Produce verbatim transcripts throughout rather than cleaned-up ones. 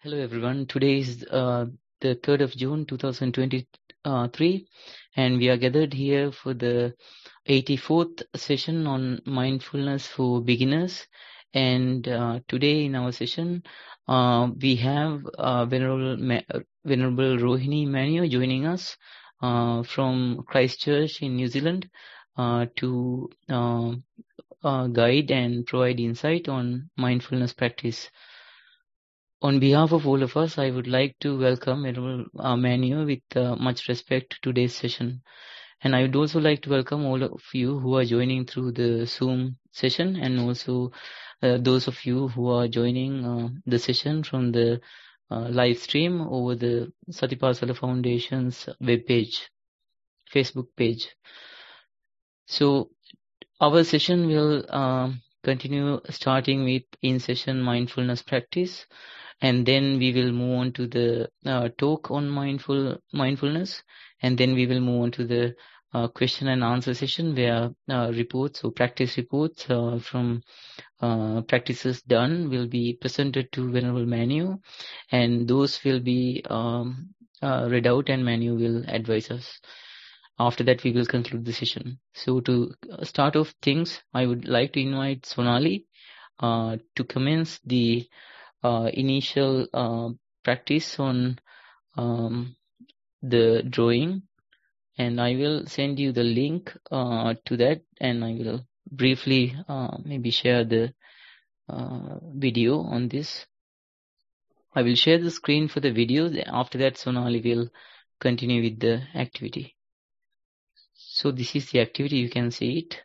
Hello everyone. Today is uh, the third of June two thousand twenty-three, and we are gathered here for the eighty-fourth session on mindfulness for beginners. And uh, today in our session, uh, we have uh, Venerable, Ma- Venerable Rohini Manu joining us uh, from Christchurch in New Zealand uh, to uh, uh, guide and provide insight on mindfulness practice. On behalf of all of us, I would like to welcome Venerable uh, Manu with uh, much respect to today's session. And I would also like to welcome all of you who are joining through the Zoom session, and also uh, those of you who are joining uh, the session from the uh, live stream over the Satipasala Foundation's webpage, Facebook page. So our session will uh, continue starting with in-session mindfulness practice. And then we will move on to the uh, talk on mindful mindfulness, and then we will move on to the uh, question and answer session where uh, reports or practice reports uh, from uh, practices done will be presented to Venerable Manu, and those will be um, uh, read out and Manu will advise us. After that, we will conclude the session. So to start off things, I would like to invite Sonali uh, to commence the Uh, initial uh, practice on um, the drawing, and I will send you the link uh, to that, and I will briefly uh, maybe share the uh, video on this. I will share the screen for the video. After that, Sonali will continue with the activity. So this is the activity, you can see it.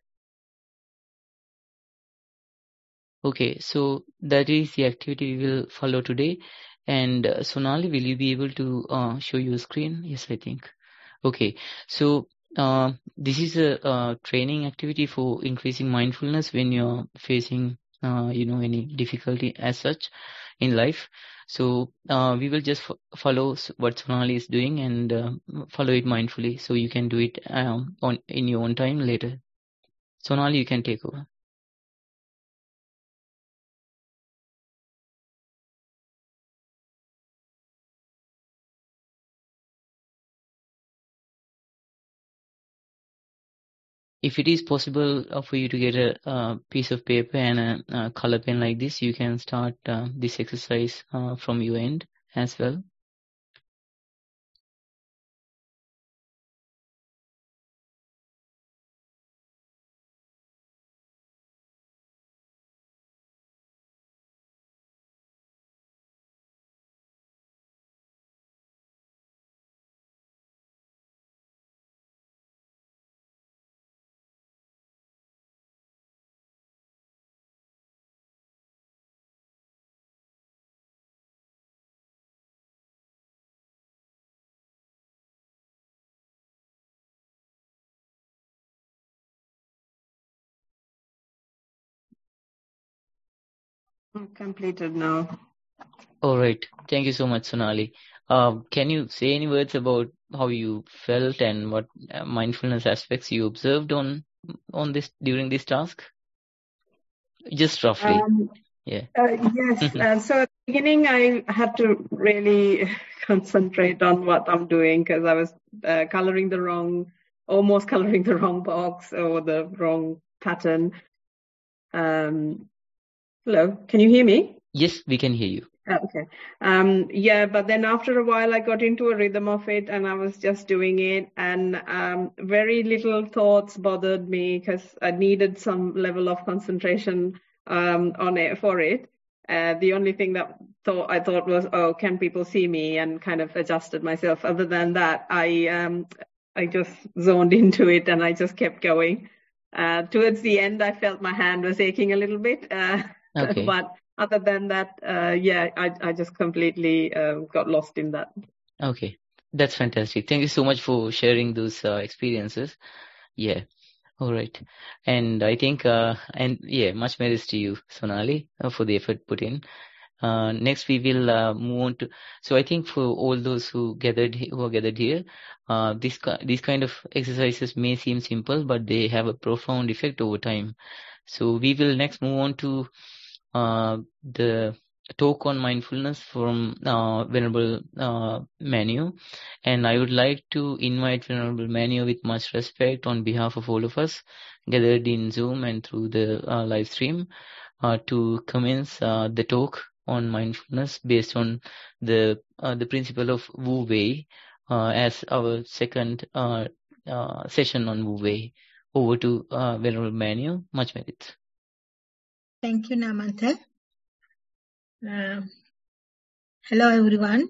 Okay, so that is the activity we will follow today. And uh, Sonali, will you be able to uh, show your screen? Yes, I think. Okay, so uh, this is a uh, training activity for increasing mindfulness when you're facing, uh, you know, any difficulty as such in life. So uh, we will just f- follow what Sonali is doing and uh, follow it mindfully. So you can do it um, on in your own time later. Sonali, you can take over. If it is possible uh, for you to get a uh, piece of paper and a, a color pen like this, you can start uh, this exercise uh, from your end as well. Completed now. All right. Thank you so much, Sonali. Uh, can you say any words about how you felt and what uh, mindfulness aspects you observed on on this during this task? Just roughly. Um, Yeah. uh, yes. Uh, so at the beginning, I had to really concentrate on what I'm doing because I was uh, coloring the wrong, almost coloring the wrong box or the wrong pattern. Um, hello, can you hear me? Yes, we can hear you. Oh, okay. Um, yeah, but then after a while, I got into a rhythm of it, and I was just doing it, and um, very little thoughts bothered me because I needed some level of concentration um, on it for it. Uh, the only thing that thought I thought was, oh, can people see me? And kind of adjusted myself. Other than that, I um, I just zoned into it, and I just kept going. Uh, towards the end, I felt my hand was aching a little bit, uh, Okay. but other than that, uh, yeah, I, I just completely uh, got lost in that. Okay. That's fantastic. Thank you so much for sharing those uh, experiences. Yeah. All right. And I think, uh, and yeah, much merits to you, Sonali, uh, for the effort put in. Uh, next, we will uh, move on to. So I think for all those who gathered he- who are gathered here, uh, this ki- these kind of exercises may seem simple, but they have a profound effect over time. So we will next move on to uh, the talk on mindfulness from uh, Venerable uh, Manu, and I would like to invite Venerable Manu with much respect on behalf of all of us gathered in Zoom and through the uh, live stream uh, to commence uh, the talk on mindfulness based on the uh, the principle of Wu Wei uh, as our second uh, uh, session on Wu Wei. Over to uh, Venerable Manu. Much merit. Thank you, Namantha. Uh, hello, everyone.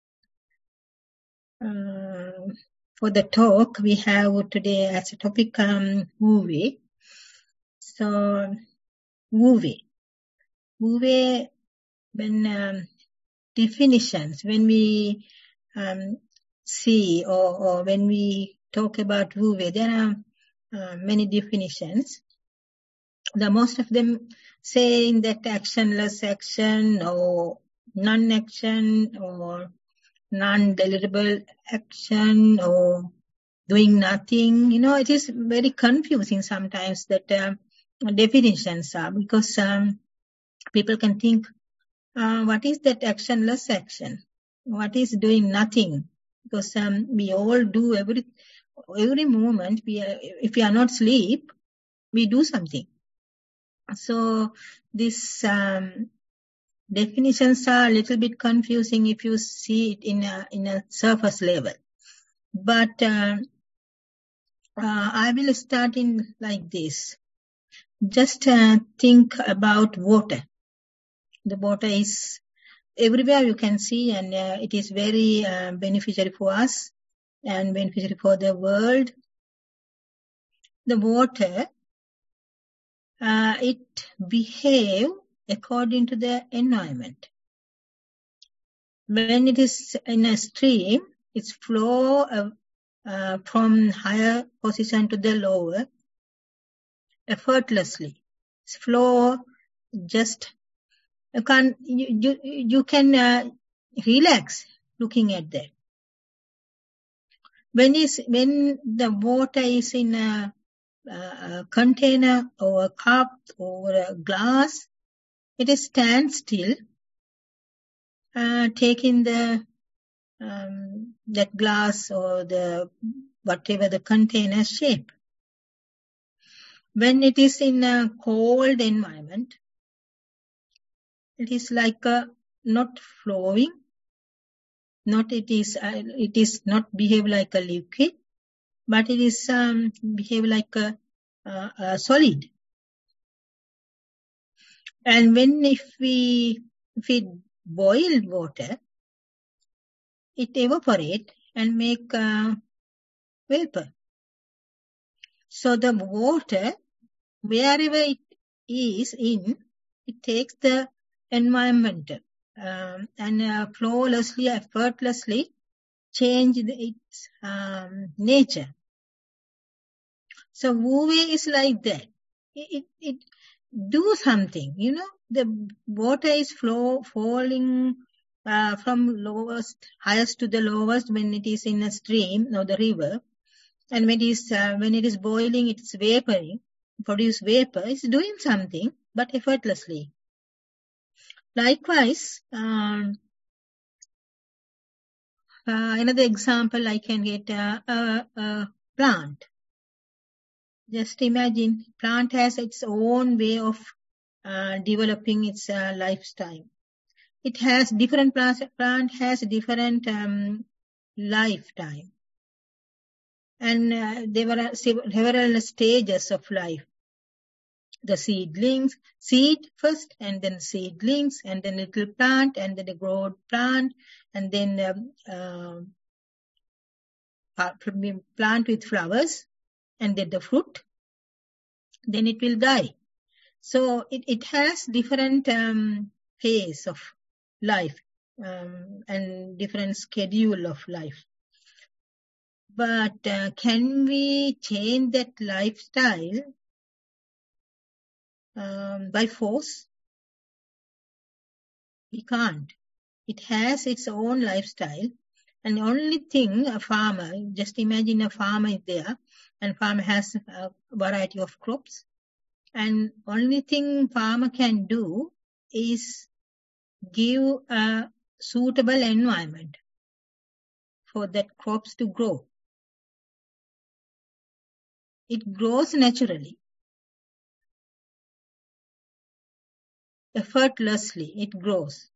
Uh, for the talk, we have today as a topic um, Wu Wei. So, Wu Wei. Wu Wei, when um, definitions, when we um, see or, or when we talk about Wu Wei, there are uh, many definitions. The most of them saying that actionless action or non-action or non-deliverable action or doing nothing. You know, it is very confusing sometimes that uh, definitions are, because um, people can think, uh, what is that actionless action? What is doing nothing? Because um, we all do every every moment. We are, if we are not asleep, we do something. So these um, definitions are a little bit confusing if you see it in a in a surface level. But uh, uh, I will start in like this. Just uh, think about water. The water is everywhere you can see, and uh, it is very uh, beneficial for us and beneficial for the world. The water, uh, it behaves according to the environment. When it is in a stream, its flow uh, uh, from higher position to the lower effortlessly. Its flow just you can you you, you can uh, relax looking at that. When is when the water is in a, a container or a cup or a glass, it is stand still, uh, taking the um, that glass or the whatever the container shape. When it is in a cold environment, it is like a not flowing, not it is uh, it is not behave like a liquid, but it is um, behave like a, uh, a solid. And when if we if we boil water, it evaporate and make uh, vapor. So the water, wherever it is in, it takes the environment um, and uh, flawlessly, effortlessly change the, its um, nature. So Wu Wei is like that. It, it, it do something, you know. The water is flow falling uh, from lowest, highest to the lowest when it is in a stream or the river, and when it is uh, when it is boiling, it's vaporing, produce vapor. It's doing something, but effortlessly. Likewise, um, uh, another example I can get uh, a, a plant. Just imagine, plant has its own way of uh, developing its uh, lifestyle. It has different plants. Plant has different um, lifetime, and uh, there were several stages of life. The seedlings, seed first, and then seedlings, and then little plant, and then a grown plant, and then um, uh, plant with flowers, and then the fruit. Then it will die. So it, it has different um, phase of life um, and different schedule of life. But uh, can we change that lifestyle um, by force? We can't. It has its own lifestyle. And the only thing a farmer, just imagine a farmer is there, and farmer has a variety of crops. And only thing farmer can do is give a suitable environment for that crops to grow. It grows naturally, effortlessly it grows.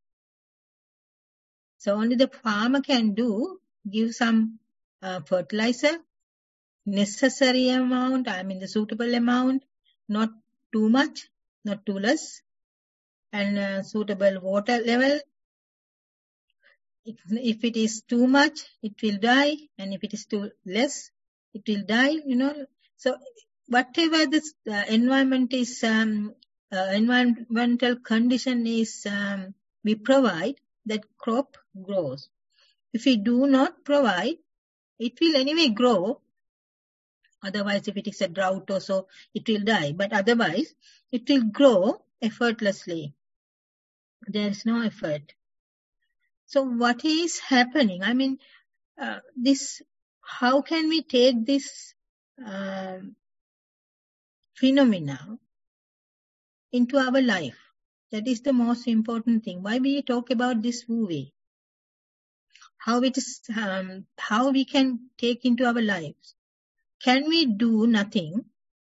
So only the farmer can do, give some uh, fertilizer, necessary amount, I mean the suitable amount, not too much, not too less, and uh, suitable water level. If, if it is too much, it will die, and if it is too less, it will die, you know. So whatever this uh, environment is, um, uh, environmental condition is, um, we provide, that crop grows. If we do not provide, it will anyway grow. Otherwise, if it is a drought or so, it will die. But otherwise, it will grow effortlessly. There is no effort. So what is happening? I mean, uh, this, how can we take this uh, phenomena into our life? That is the most important thing. Why we talk about this Wu Wei? How it is, um, how we can take into our lives. Can we do nothing?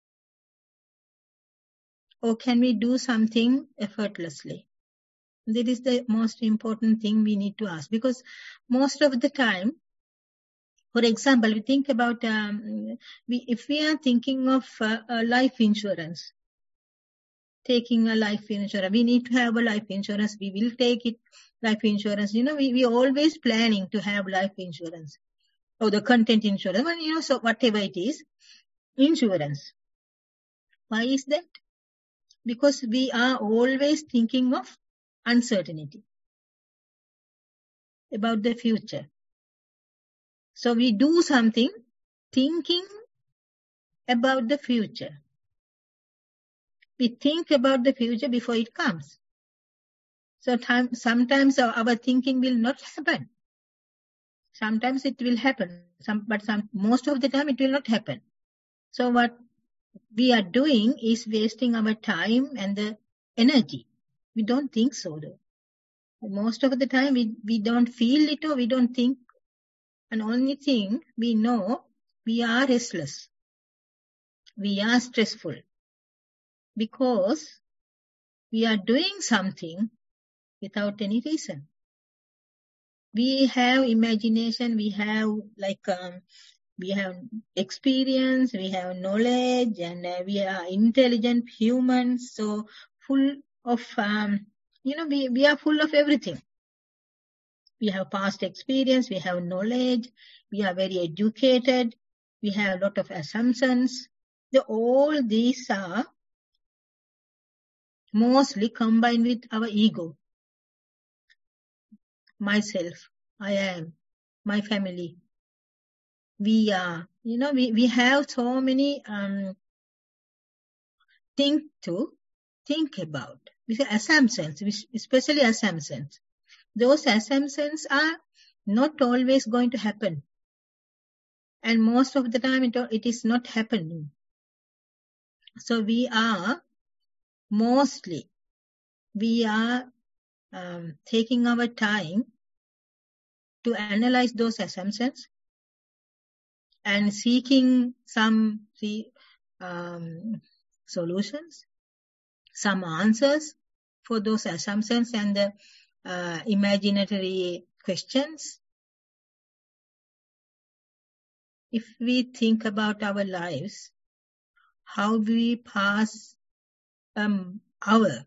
Or can we do something effortlessly? That is the most important thing we need to ask. Because most of the time, for example, we think about, um, we, if we are thinking of uh, a life insurance, taking a life insurance, we need to have a life insurance, we will take it, life insurance. You know, we, we always planning to have life insurance or the content insurance, well, you know, so whatever it is, insurance. Why is that? Because we are always thinking of uncertainty about the future. So we do something thinking about the future. We think about the future before it comes. So time, sometimes our, our thinking will not happen. Sometimes it will happen, some, but some, most of the time it will not happen. So what we are doing is wasting our time and the energy. We don't think so though. Most of the time we, we don't feel it or we don't think. And only thing we know, we are restless. We are stressful. Because we are doing something without any reason. We have imagination, we have like, um, we have experience, we have knowledge, and uh, we are intelligent humans. So full of, um, you know, we, we are full of everything. We have past experience, we have knowledge, we are very educated, we have a lot of assumptions. The, all these are mostly combined with our ego. Myself, I am, my family. We are, you know, we, we have so many um, things to think about. We say assumptions, especially assumptions. Those assumptions are not always going to happen. And most of the time it, it is not happening. So we are mostly, we are um, taking our time to analyze those assumptions and seeking some see, um, solutions, some answers for those assumptions and the uh, imaginary questions. If we think about our lives, how we pass um hour,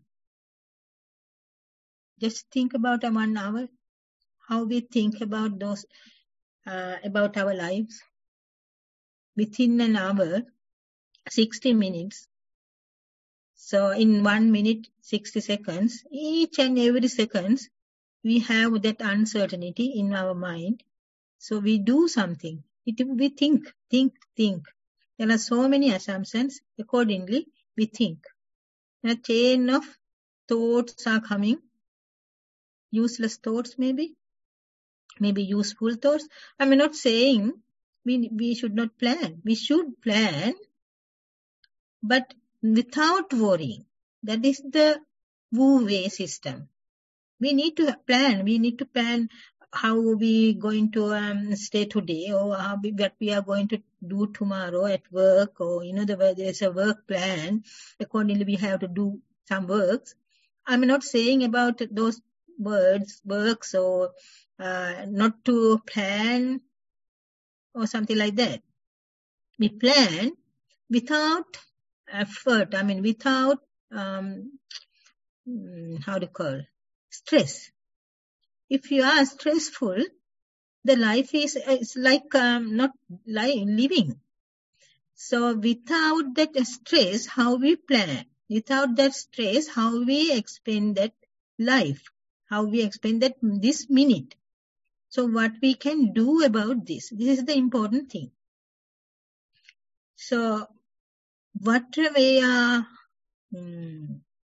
just think about a one hour, how we think about those uh, about our lives. Within an hour, sixty minutes. So in one minute, sixty seconds, each and every seconds, we have that uncertainty in our mind. So we do something. It, we think, think, think. There are so many assumptions. Accordingly, we think. A chain of thoughts are coming. Useless thoughts maybe. Maybe useful thoughts. I'm not saying we, we should not plan. We should plan, but without worrying. That is the Wu Wei system. We need to plan. We need to plan how we going to um, stay today, or how we, what we are going to do tomorrow at work, or you know, the, there's a work plan. Accordingly, we have to do some works. I'm not saying about those words, works, or uh, not to plan or something like that. We plan without effort. I mean, without um, how to call stress. If you are stressful, the life is, is like um, not li- living. So without that stress, how we plan? Without that stress, how we expend that life? How we expend that this minute? So what we can do about this? This is the important thing. So what we are hmm,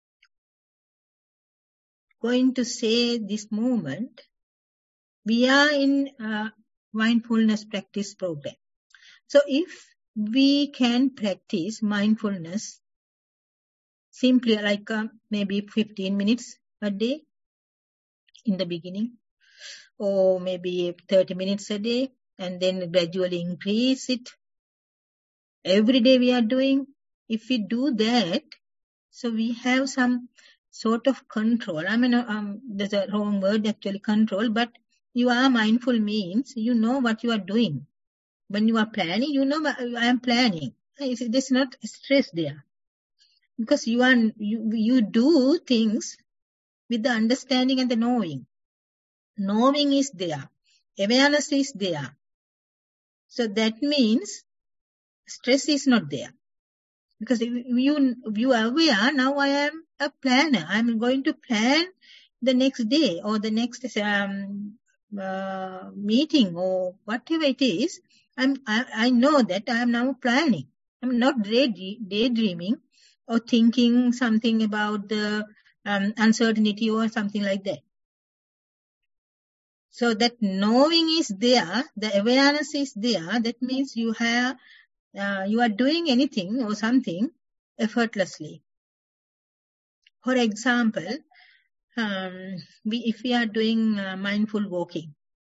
going to say this moment, we are in a mindfulness practice program. So if we can practice mindfulness simply like uh, maybe fifteen minutes a day in the beginning, or maybe thirty minutes a day, and then gradually increase it. Every day we are doing. If we do that, so we have some sort of control. I mean, um, there's a wrong word actually, control, but you are mindful means you know what you are doing. When you are planning, you know I am planning. There's not stress there. Because you are you, you do things with the understanding and the knowing. Knowing is there. Awareness is there. So that means stress is not there. Because if you, you are aware, now I am a planner. I'm going to plan the next day or the next um, uh, meeting or whatever it is. I'm, I, I know that I am now planning. I'm not day, daydreaming or thinking something about the um, uncertainty or something like that. So that knowing is there, the awareness is there. That means you have, uh, you are doing anything or something effortlessly. For example, um, we, if we are doing uh, mindful walking,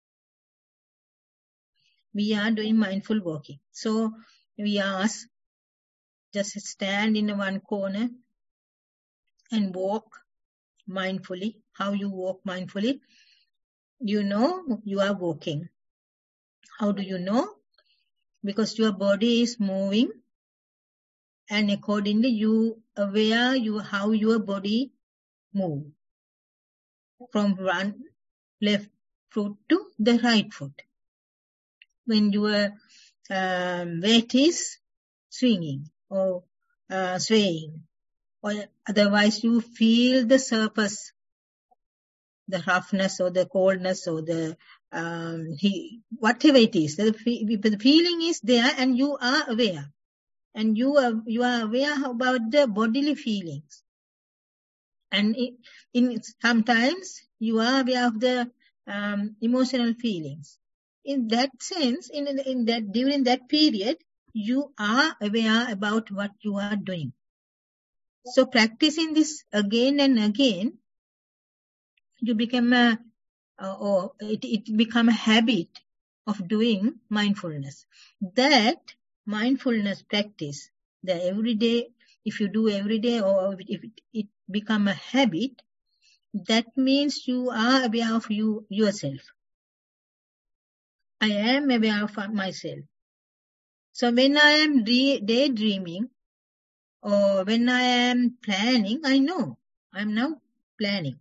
we are doing mindful walking. So we ask, just stand in one corner and walk mindfully. How you walk mindfully? You know you are walking. How do you know? Because your body is moving, and accordingly you aware you how your body move from one left foot to the right foot. When your um, weight is swinging or uh, swaying, or otherwise you feel the surface, the roughness or the coldness or the um, he, whatever it is, the, the feeling is there, and you are aware, and you are you are aware about the bodily feelings, and in, in sometimes you are aware of the um, emotional feelings. In that sense, in in that during that period, you are aware about what you are doing. So practicing this again and again, you become a, uh, or it, it become a habit of doing mindfulness. That mindfulness practice, the everyday, if you do every day, or if it, it become a habit, that means you are aware of you yourself. I am aware of myself. So when I am daydreaming, or when I am planning, I know I am now planning.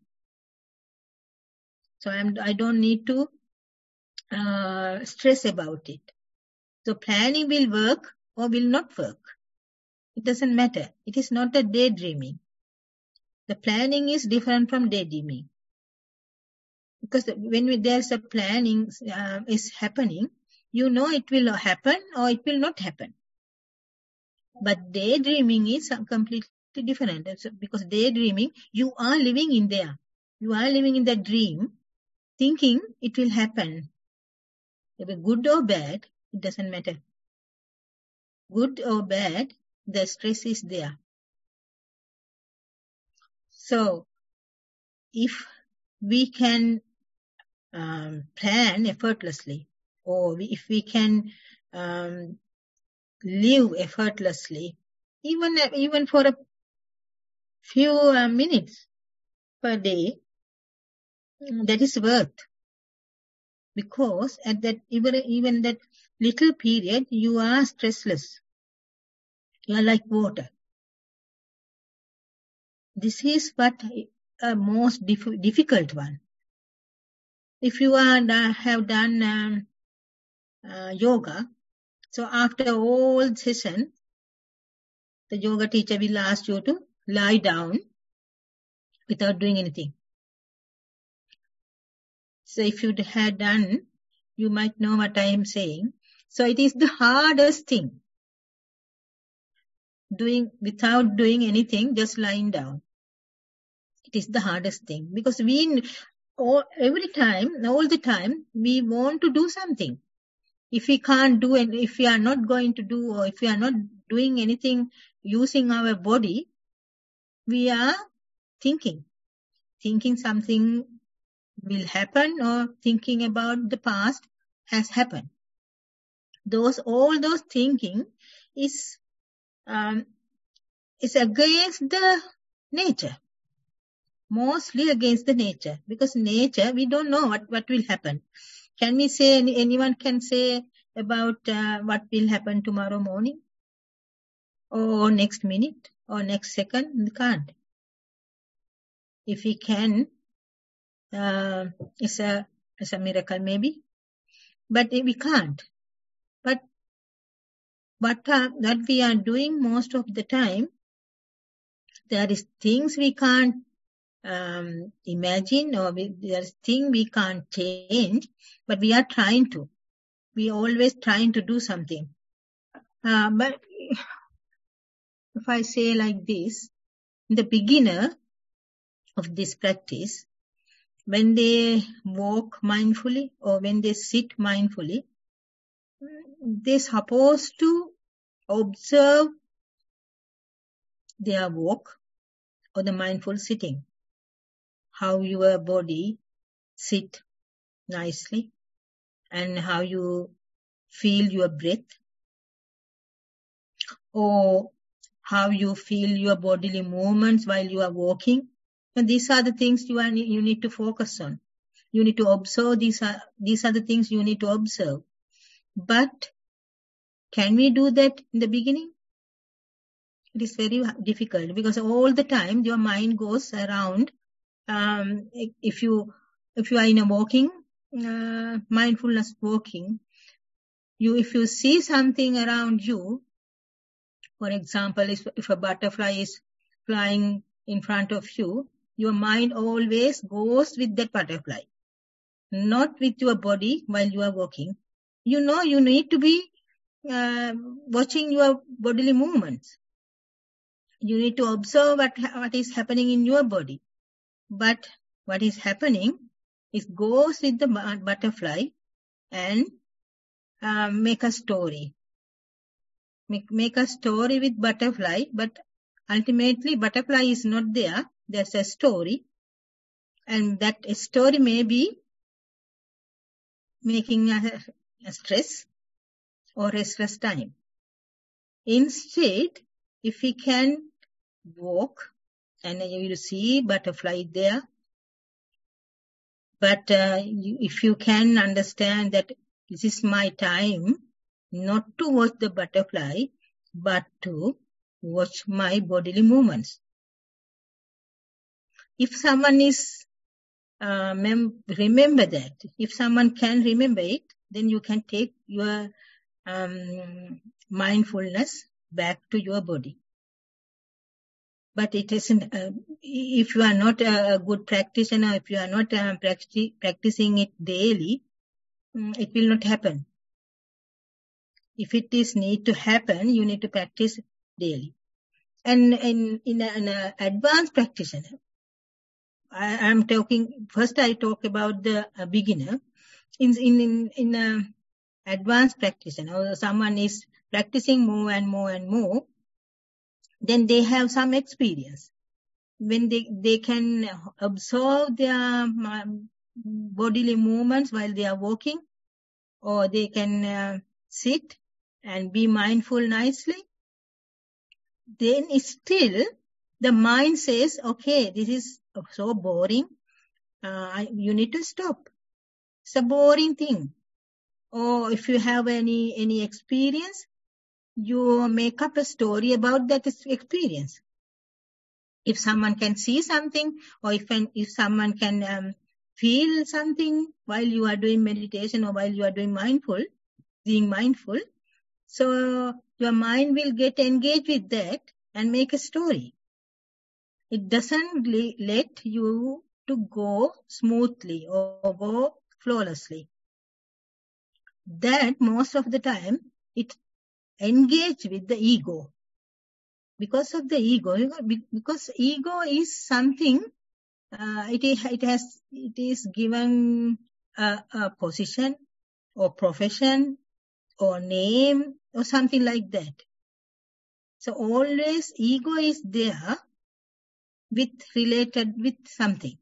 So I'm, I don't need to uh, stress about it. So planning will work or will not work. It doesn't matter. It is not a daydreaming. The planning is different from daydreaming. Because when we, there's a planning uh, is happening, you know it will happen or it will not happen. But daydreaming is completely different. Because daydreaming, you are living in there. You are living in that dream, thinking it will happen. Whether good or bad, it doesn't matter. Good or bad, the stress is there. So, if we can um, plan effortlessly, or we, if we can um, live effortlessly, even even for a few uh, minutes per day, that is worth. Because at that even even that little period, you are stressless. You are like water. This is what a most diff- difficult one. If you are have done um, uh, yoga, so after all session, the yoga teacher will ask you to lie down without doing anything. So if you had done, you might know what I am saying. So it is the hardest thing, doing without doing anything, just lying down. It is the hardest thing, because we all, every time, all the time, we want to do something. If we can't do it, if we are not going to do, or if we are not doing anything using our body, we are thinking, thinking something will happen, or thinking about the past has happened. Those, all those thinking is, um, is against the nature. Mostly against the nature, because nature, we don't know what, what will happen. Can we say, anyone can say about uh, what will happen tomorrow morning, or next minute, or next second? We can't. If we can, uh, it's a, it's a miracle maybe, but we can't. But what, are, what we are doing most of the time, there is things we can't um, imagine, or we, there's things we can't change, but we are trying to. We are always trying to do something. Uh, but if I say like this, the beginner of this practice, when they walk mindfully or when they sit mindfully, they're supposed to observe their walk or the mindful sitting. How your body sit nicely, and how you feel your breath, or how you feel your bodily movements while you are walking. And these are the things you are, you need to focus on. You need to observe. These are, these are the things you need to observe. But can we do that in the beginning? It is very difficult, because all the time your mind goes around. Um, if you, if you are in a walking, uh, mindfulness walking, you, if you see something around you, for example, if, if a butterfly is flying in front of you, your mind always goes with that butterfly, not with your body while you are walking. You know, you need to be uh, watching your bodily movements. You need to observe what, what is happening in your body. But what is happening is goes with the butterfly and uh, make a story. Make, make a story with butterfly, but ultimately butterfly is not there. There's a story. And that story may be making a, a stress or restless time. Instead, if we can walk and you will see butterfly there, but uh, you, if you can understand that this is my time not to watch the butterfly, but to watch my bodily movements. If someone is, uh, mem- remember that, if someone can remember it, then you can take your um, mindfulness back to your body. But it isn't, uh, if you are not a good practitioner, if you are not uh, practi- practicing it daily, um, it will not happen. If it is need to happen, you need to practice daily. And in, in an advanced practitioner, I am talking, first I talk about the uh, beginner. In, in, in, in a advanced practitioner, or someone is practicing more and more and more, then they have some experience. when they, they can observe their um, bodily movements while they are walking, or they can uh, sit and be mindful nicely, then still the mind says, okay, this is so boring, uh, you need to stop. It's a boring thing. Or if you have any, any experience, you make up a story about that experience. If someone can see something, or if, an, if someone can um, feel something while you are doing meditation or while you are doing mindful, being mindful, so your mind will get engaged with that and make a story. It doesn't let you to go smoothly or go flawlessly. That most of the time it engages with the ego. Because of the ego, because ego is something, uh, it, is, it has, it is given a, a position or profession or name or something like that. So always ego is there with related with something.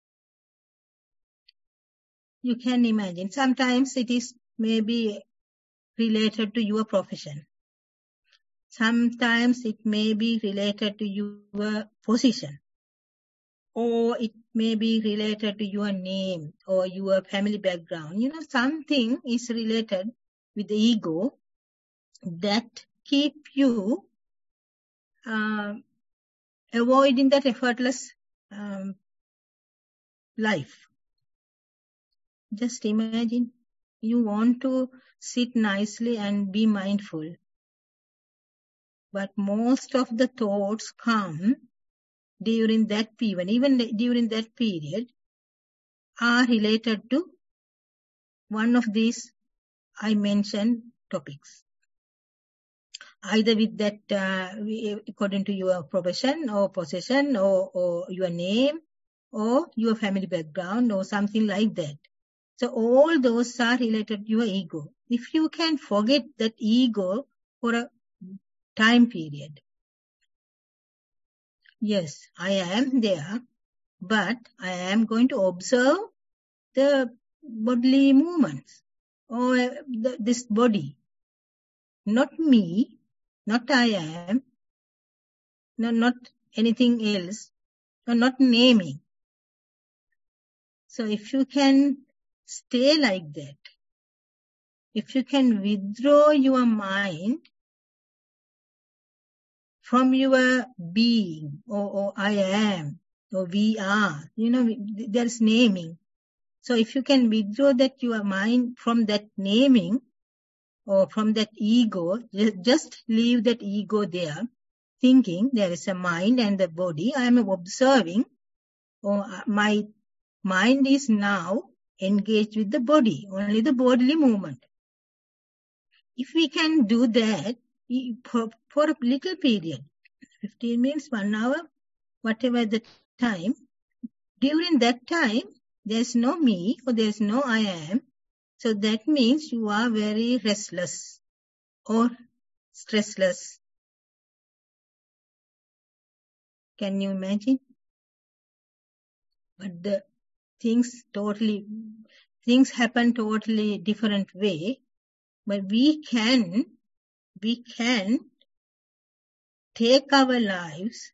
You can imagine. Sometimes it is maybe related to your profession. Sometimes it may be related to your position. Or it may be related to your name or your family background. You know, something is related with the ego that keep you uh, avoiding that effortless um, life. Just imagine you want to sit nicely and be mindful. But most of the thoughts come during that period, even during that period, are related to one of these I mentioned topics. Either with that, uh, according to your profession or possession or, or your name or your family background or something like that. So all those are related to your ego. If you can forget that ego for a time period, yes, I am there, but I am going to observe the bodily movements or the, this body. Not me, not I am, no, not anything else, no, not naming. So if you can stay like that, if you can withdraw your mind from your being, or, or I am, or we are, you know, there's naming. So if you can withdraw that your mind from that naming or from that ego, just leave that ego there, thinking there is a mind and the body. I am observing, or my mind is now engaged with the body, only the bodily movement. If we can do that for, for a little period, fifteen minutes, one hour, whatever the time, during that time, there's no me or there's no I am. So that means you are very restless or stressless. Can you imagine? But the things totally, things happen totally different way. But we can, we can take our lives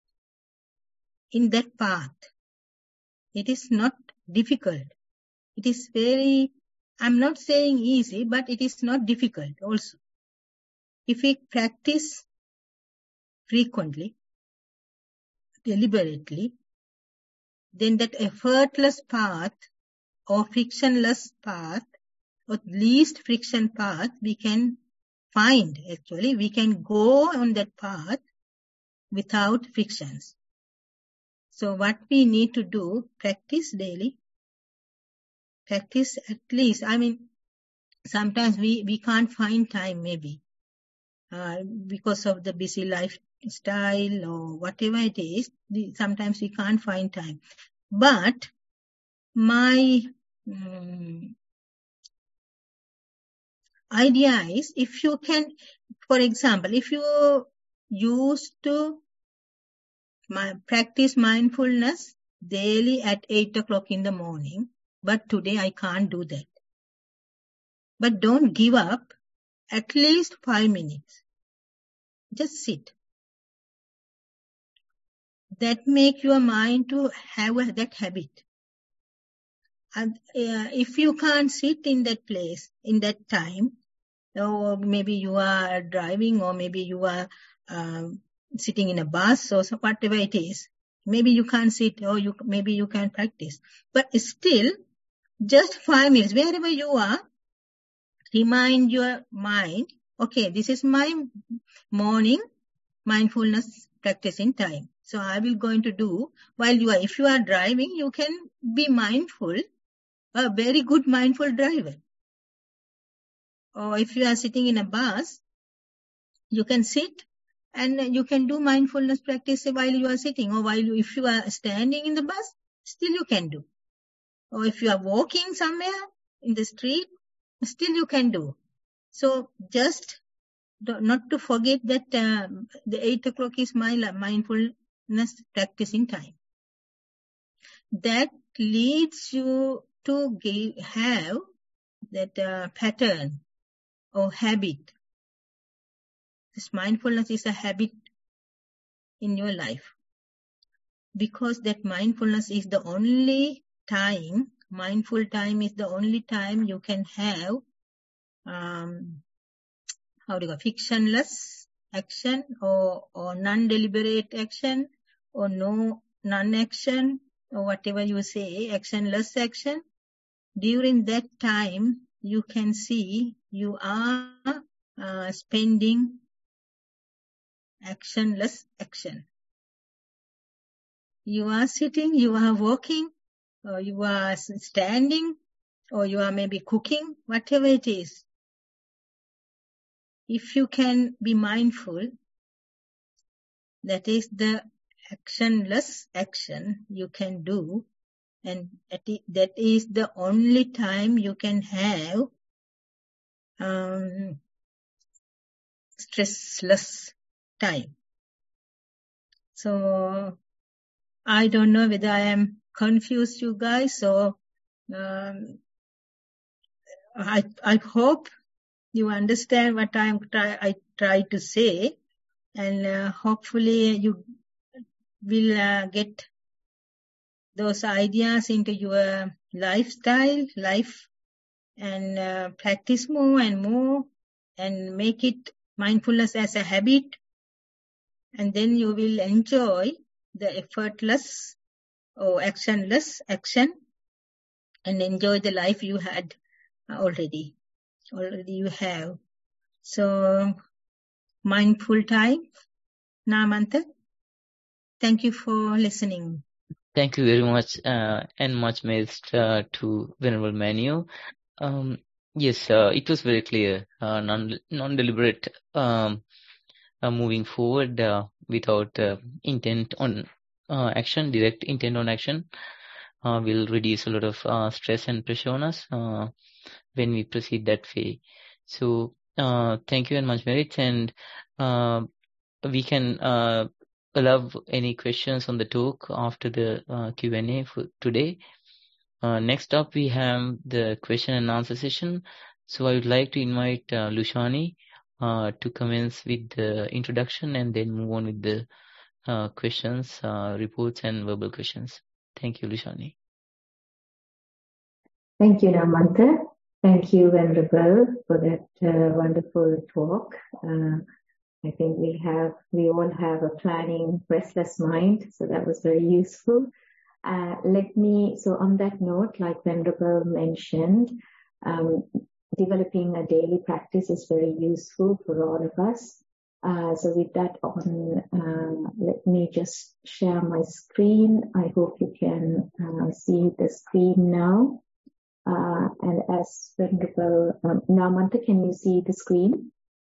in that path. It is not difficult. It is very, I'm not saying easy, but it is not difficult also. If we practice frequently, deliberately, then that effortless path or frictionless path or least friction path we can find actually. We can go on that path without frictions. So what we need to do, practice daily. Practice at least, I mean, sometimes we, we can't find time maybe uh, because of the busy lifestyle or whatever it is. Sometimes we can't find time. But my um, idea is if you can, for example, if you used to my, practice mindfulness daily at eight o'clock in the morning, but today I can't do that. But don't give up, at least five minutes. Just sit. That make your mind to have a, that habit. And, uh, if you can't sit in that place, in that time, or maybe you are driving, or maybe you are um, sitting in a bus, or so whatever it is, maybe you can't sit, or you maybe you can practice. But still, just five minutes, wherever you are, remind your mind, okay, this is my morning mindfulness practicing time. So I will going to do, while you are, if you are driving, you can be mindful, a very good mindful driver. Or if you are sitting in a bus, you can sit and you can do mindfulness practice while you are sitting, or while you, if you are standing in the bus, still you can do. Or if you are walking somewhere in the street, still you can do. So just not to forget that uh, the eight o'clock is my mindfulness practicing time. That leads you to give, have that uh, pattern or habit. This mindfulness is a habit in your life. Because that mindfulness is the only time, mindful time is the only time you can have um, how do you go, fictionless action, or, or non-deliberate action, or no non-action, or whatever you say, actionless action. During that time, you can see you are uh, spending actionless action. You are sitting, you are walking, or you are standing, or you are maybe cooking, whatever it is. If you can be mindful, that is the actionless action you can do, and that is the only time you can have um, stressless time. So I don't know whether I am confused, you guys. So um, I I hope you understand what I am try I try to say, and uh, hopefully you will uh, get those ideas into your lifestyle, life, and uh, practice more and more, and make it mindfulness as a habit, and then you will enjoy the effortless or actionless action, and enjoy the life you had already, already you have. So, mindful time. Namanta, thank you for listening. Thank you very much, uh, and much missed uh, to Venerable Manu. Um, yes, uh, it was very clear, uh, non, non-deliberate um, uh, moving forward uh, without uh, intent on uh, action, direct intent on action, uh, will reduce a lot of uh, stress and pressure on us uh, when we proceed that way. So, uh, thank you very much, Merit, and uh, we can uh, allow any questions on the talk after the uh, Q and A for today. Uh, next up, we have the question and answer session. So I would like to invite uh, Lushani uh, to commence with the introduction and then move on with the uh, questions, uh, reports, and verbal questions. Thank you, Lushani. Thank you, Namanta. Thank you, Venerable, for that uh, wonderful talk. Uh, I think we have, we all have a planning, restless mind, so that was very useful. Uh, let me, so on that note, like Venerable mentioned, um, developing a daily practice is very useful for all of us. Uh, so with that on, uh, let me just share my screen. I hope you can uh, see the screen now. Uh, and as Venerable, um, Namanta, can you see the screen?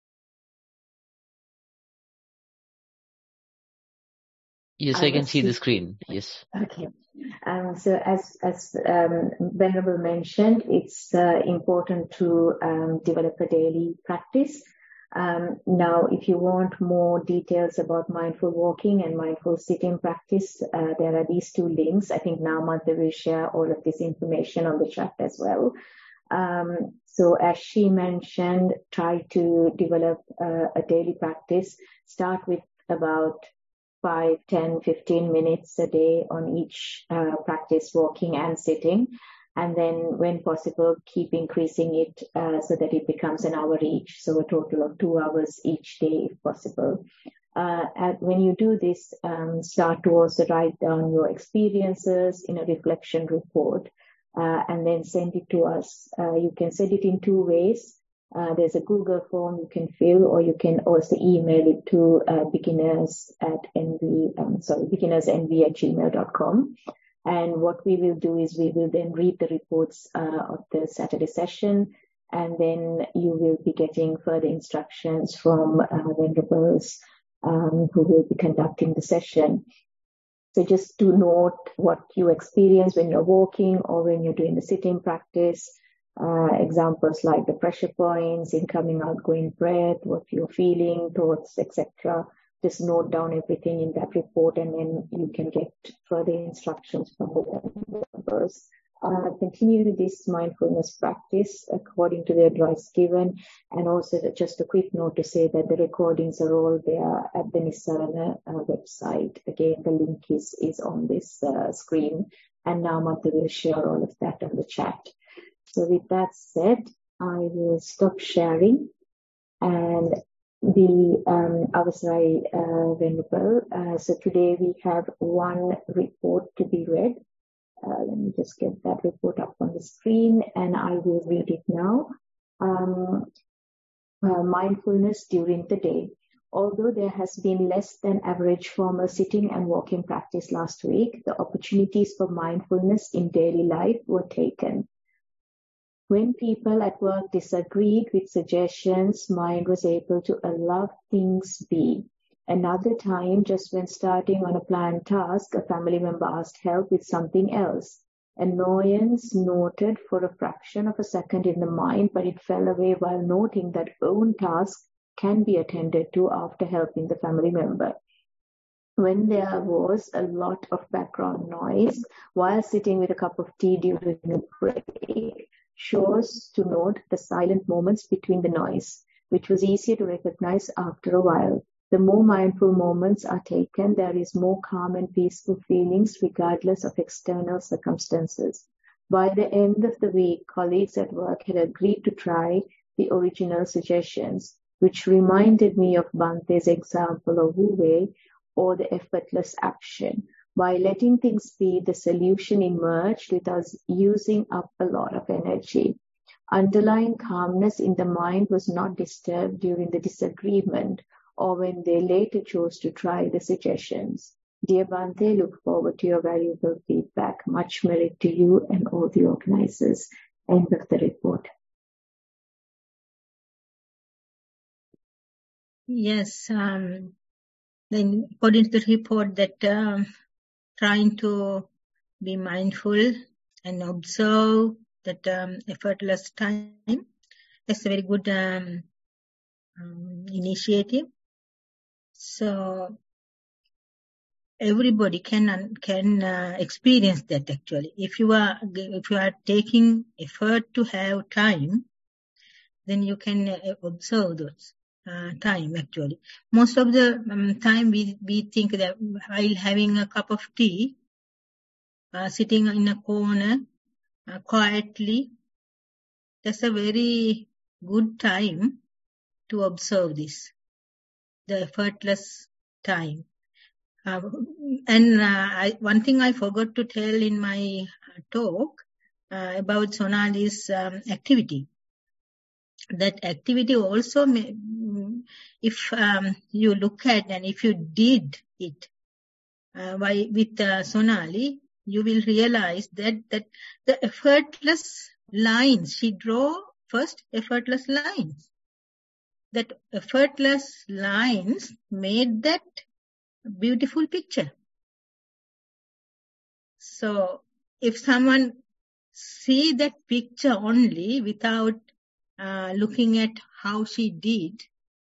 Yes, I, I can see the screen. Yes. Okay. Um, so as as um, Venerable mentioned, it's uh, important to um, develop a daily practice. Um, now, if you want more details about mindful walking and mindful sitting practice, uh, there are these two links. I think Namanta will share all of this information on the chat as well. Um, so as she mentioned, try to develop uh, a daily practice. Start with about five, ten, fifteen minutes a day on each uh, practice, walking and sitting. And then when possible, keep increasing it uh, so that it becomes an hour each. So a total of two hours each day if possible. Uh, and when you do this, um, start to also write down your experiences in a reflection report uh, and then send it to us. Uh, you can send it in two ways. Uh, there's a Google form you can fill, or you can also email it to uh, beginners at nv, um, sorry, beginnersnv at gmail dot com. And what we will do is we will then read the reports uh, of the Saturday session, and then you will be getting further instructions from uh, Venerables um, who will be conducting the session. So just to note what you experience when you're walking or when you're doing the sitting practice. Uh, examples like the pressure points, incoming, outgoing breath, what you're feeling, thoughts, et cetera. Just note down everything in that report, and then you can get further instructions from the members. Uh, continue this mindfulness practice according to the advice given, and also just a quick note to say that the recordings are all there at the Nissarana uh, website. Again, the link is, is on this uh, screen, and Namata will share all of that on the chat. So with that said, I will stop sharing and the um, Avasai uh, Venerable. Uh, so today we have one report to be read. Uh, let me just get that report up on the screen and I will read it now. Um, uh, mindfulness during the day. Although there has been less than average formal sitting and walking practice last week, the opportunities for mindfulness in daily life were taken. When people at work disagreed with suggestions, mind was able to allow things be. Another time, just when starting on a planned task, a family member asked help with something else. Annoyance noted for a fraction of a second in the mind, but it fell away while noting that own task can be attended to after helping the family member. When there was a lot of background noise while sitting with a cup of tea during a break, shows to note the silent moments between the noise, which was easier to recognize after a while. The more mindful moments are taken, there is more calm and peaceful feelings regardless of external circumstances. By the end of the week, colleagues at work had agreed to try the original suggestions, which reminded me of Bhante's example of Wu Wei, or the effortless action. By letting things be, the solution emerged without using up a lot of energy. Underlying calmness in the mind was not disturbed during the disagreement or when they later chose to try the suggestions. Dear Bhante, look forward to your valuable feedback. Much merit to you and all the organizers. End of the report. Yes, um, then according to the report that um, trying to be mindful and observe that um, effortless time is a very good um, um, initiative. So everybody can can uh, experience that actually. If you are if you are taking effort to have time, then you can uh, observe those uh, time actually. Most of the um, time we we think that while having a cup of tea, uh, sitting in a corner uh, quietly, that's a very good time to observe this, the effortless time. Uh, and uh, I, one thing I forgot to tell in my uh, talk uh, about Sonali's um, activity. That activity also, may, if um, you look at and if you did it uh, by, with uh, Sonali, you will realize that, that the effortless lines, she draw first effortless lines. That effortless lines made that beautiful picture. So if someone see that picture only without uh, looking at how she did,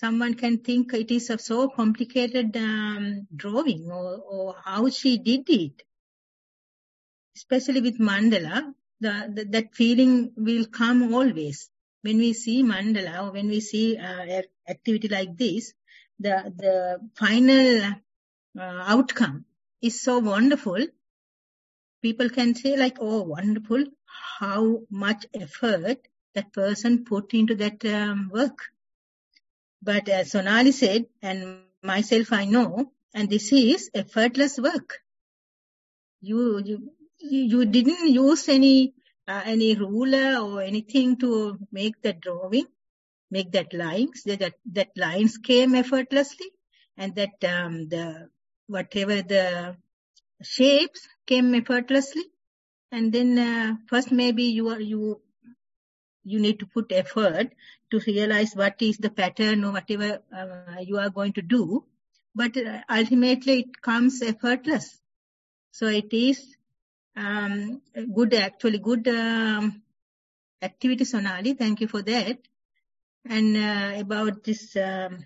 someone can think it is a so complicated um, drawing or, or how she did it. Especially with mandala, the, the, that feeling will come always. When we see mandala or when we see uh, activity like this, the, the final uh, outcome is so wonderful. People can say like, oh, wonderful, how much effort that person put into that um, work. But as Sonali said, and myself I know, and this is effortless work. You you you didn't use any uh, any ruler or anything to make that drawing, make that lines. That that lines came effortlessly, and that um, the whatever the shapes came effortlessly. And then uh, first maybe you are you. You need to put effort to realize what is the pattern or whatever uh, you are going to do. But uh, ultimately it comes effortless. So it is um, good, actually good um, activity, Sonali. Thank you for that. And uh, about this um,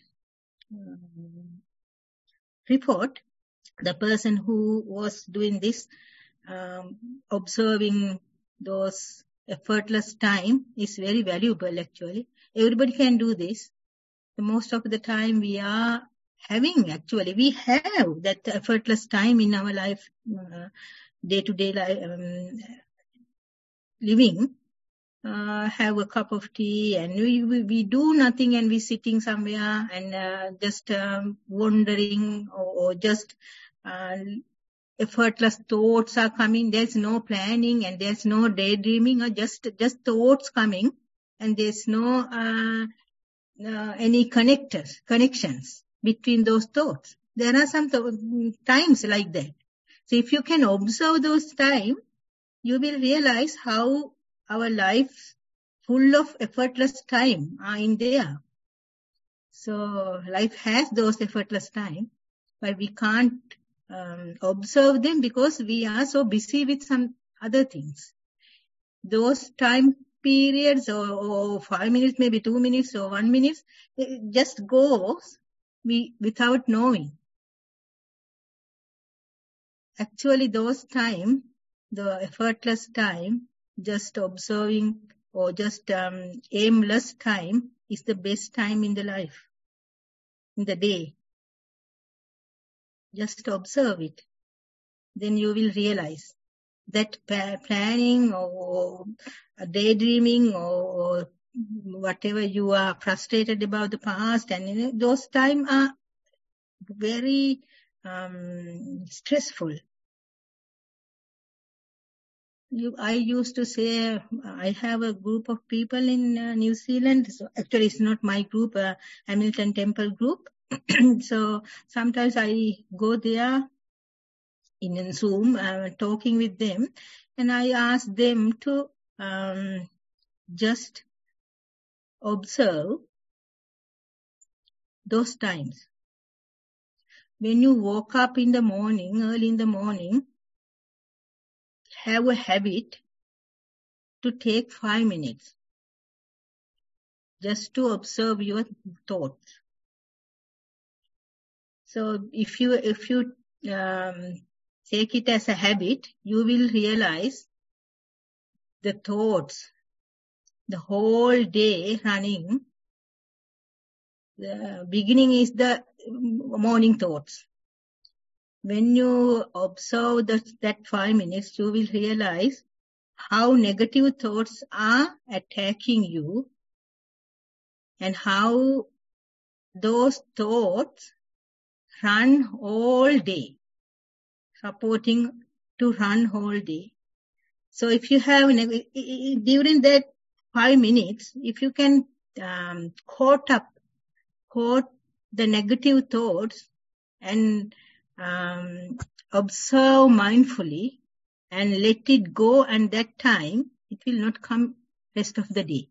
report, the person who was doing this, um, observing those effortless time is very valuable actually. Everybody can do this. Most of the time we are having actually, we have that effortless time in our life, uh, day-to-day life, um, living. Uh, have a cup of tea and we, we, we do nothing and we sitting somewhere and uh, just um, wandering or, or just uh, effortless thoughts are coming. There's no planning and there's no daydreaming or just just thoughts coming, and there's no uh, uh, any connectors connections between those thoughts. There are some th- times like that. So if you can observe those times, you will realize how our life full of effortless time are in there. So life has those effortless time, but we can't um, observe them because we are so busy with some other things. Those time periods or, or five minutes, maybe two minutes or one minute, it just goes we, without knowing. Actually, those time, the effortless time, just observing or just um, aimless time is the best time in the life, in the day. Just observe it. Then you will realize that planning or daydreaming or whatever you are frustrated about the past, and you know, those times are very um, stressful. You, I used to say I have a group of people in uh, New Zealand. So actually, it's not my group, uh, Hamilton Temple group. So sometimes I go there in Zoom, uh, talking with them, and I ask them to um, just observe those times. When you woke up in the morning, early in the morning, have a habit to take five minutes just to observe your thoughts. So if you if you um, take it as a habit, you will realize the thoughts, the whole day running. The beginning is the morning thoughts. When you observe that, that five minutes, you will realize how negative thoughts are attacking you and how those thoughts run all day, supporting to run whole day. So if you have, during that five minutes, if you can um, caught up, caught the negative thoughts and um, observe mindfully and let it go, and that time, it will not come rest of the day.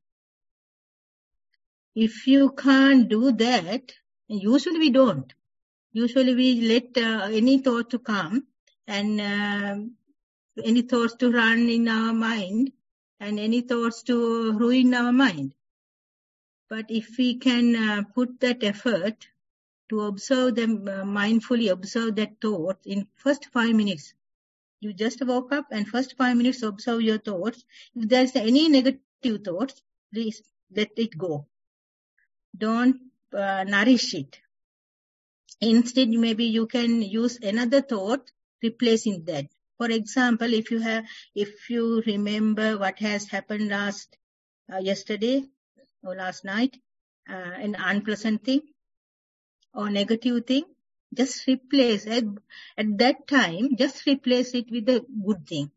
If you can't do that, usually we don't. Usually we let uh, any thought to come and uh, any thoughts to run in our mind and any thoughts to ruin our mind. But if we can uh, put that effort to observe them, uh, mindfully observe that thought in first five minutes. You just woke up and first five minutes observe your thoughts. If there's any negative thoughts, please let it go. Don't uh, nourish it. Instead, maybe you can use another thought replacing that. For example, if you have, if you remember what has happened last uh, yesterday or last night, uh, an unpleasant thing or negative thing, just replace it. At that time, just replace it with a good thing.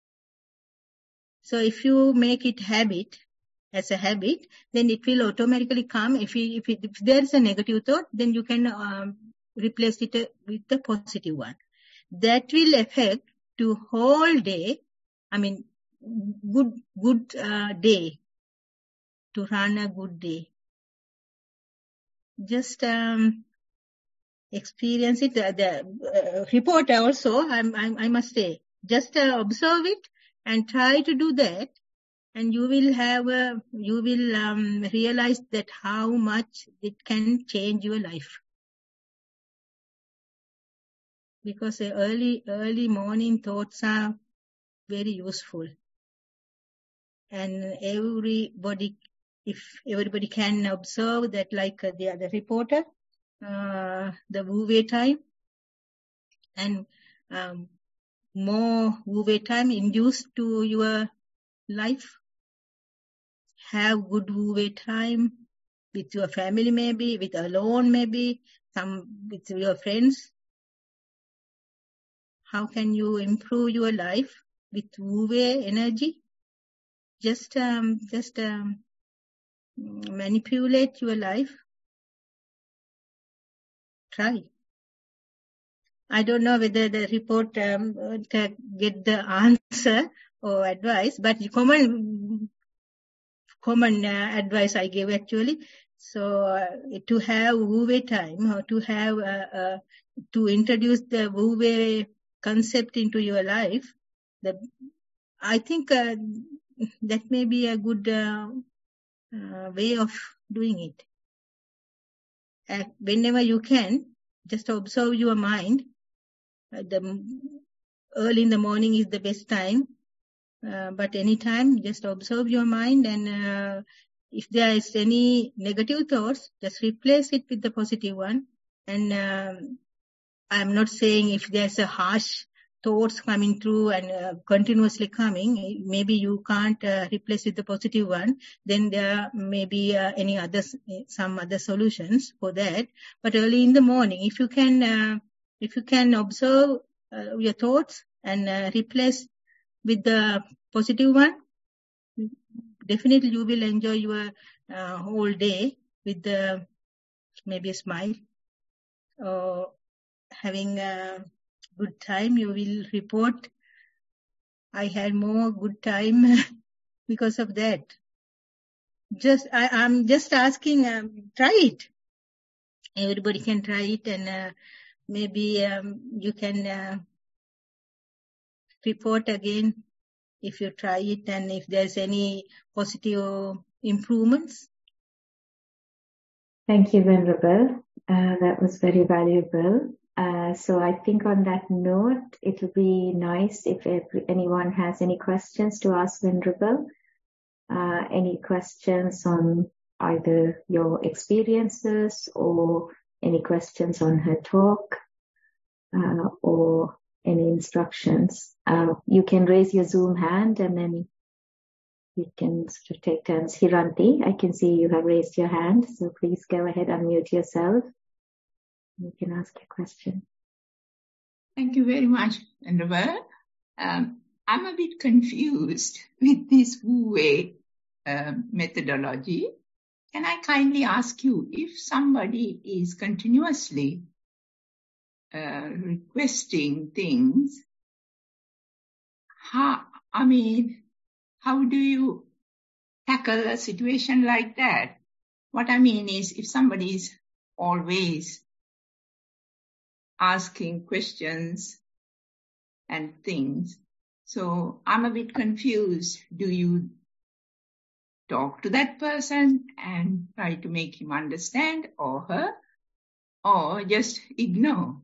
So if you make it habit, as a habit, then it will automatically come. If, you, if, it, if there is a negative thought, then you can um, replace it with the positive one. That will affect to whole day, I mean, good, good uh, day, to run a good day. Just um, experience it. Uh, the uh, report also, I'm, I'm, I must say, just uh, observe it and try to do that. And you will have a, you will um, realize that how much it can change your life. Because the early, early morning thoughts are very useful. And everybody, if everybody can observe that, like uh, the other reporter, uh, the Wu Wei time, and um, more Wu Wei time induced to your life. Have good Wu Wei time with your family, maybe with alone, maybe some with your friends. How can you improve your life with Wu Wei energy? Just, um, just um, manipulate your life. Try. I don't know whether the report um, can get the answer or advice, but common, common uh, advice I gave actually. So uh, to have Wu Wei time, or to have, uh, uh, to introduce the Wu Wei concept into your life, the, I think uh, that may be a good uh, uh, way of doing it. Uh, whenever you can, just observe your mind. Uh, the early in the morning is the best time, uh, but anytime, just observe your mind, and uh, if there is any negative thoughts, just replace it with the positive one. And uh, I'm not saying if there's a harsh thoughts coming through and uh, continuously coming, maybe you can't uh, replace with the positive one, then there may be uh, any other, some other solutions for that. But early in the morning, if you can, uh, if you can observe uh, your thoughts and uh, replace with the positive one, definitely you will enjoy your uh, whole day with the, maybe a smile or having a good time. You will report, I had more good time because of that. Just, I, I'm just asking, um, try it. Everybody can try it, and uh, maybe um, you can uh, report again if you try it and if there's any positive improvements. Thank you, Venerable. Uh, that was very valuable. Uh, so I think on that note, it will be nice if every, anyone has any questions to ask Venerable. Uh, any questions on either your experiences or any questions on her talk uh, or any instructions. Uh, you can raise your Zoom hand and then you can sort of take turns. Hiranti, I can see you have raised your hand, so please go ahead, unmute yourself. You can ask your question. Thank you very much, Venerable. Um, I'm a bit confused with this Wu Wei uh, methodology. Can I kindly ask you, if somebody is continuously uh, requesting things, how, I mean, how do you tackle a situation like that? What I mean is, if somebody is always asking questions and things, so I'm a bit confused. Do you talk to that person and try to make him understand or her, or just ignore?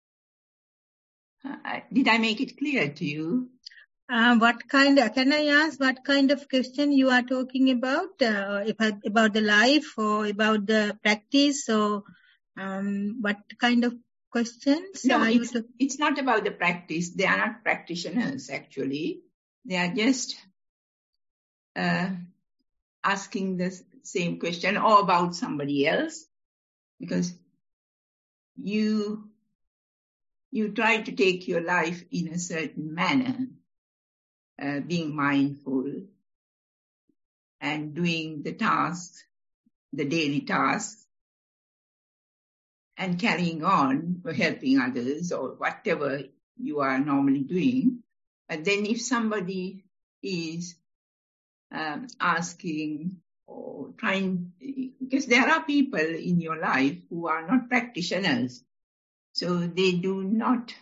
Uh, did I make it clear to you? Uh, what kind of, can I ask what kind of question you are talking about? Uh, if I, about the life or about the practice, or um, what kind of questions No, are you it's, to- it's not about the practice. They are not practitioners, actually. They are just uh, asking the same question or about somebody else, because you you try to take your life in a certain manner, uh, being mindful and doing the tasks, the daily tasks, and carrying on for helping others or whatever you are normally doing. And then if somebody is um, asking or trying, because there are people in your life who are not practitioners, so they do not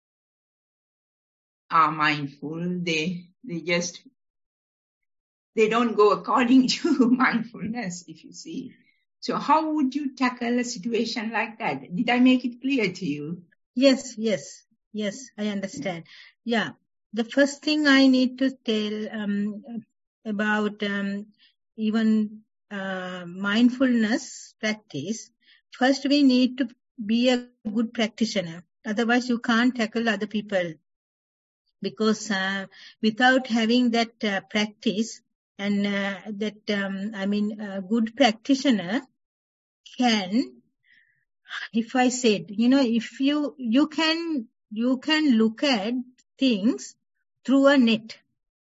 are mindful. They they just they don't go according to mindfulness, if you see. So how would you tackle a situation like that? Did I make it clear to you? Yes, yes, yes, I understand. Yeah, the first thing I need to tell um, about um, even uh, mindfulness practice, first we need to be a good practitioner. Otherwise, you can't tackle other people. Because uh, without having that uh, practice and uh, that, um, I mean, a good practitioner can, if I said, you know, if you, you can, you can look at things through a net.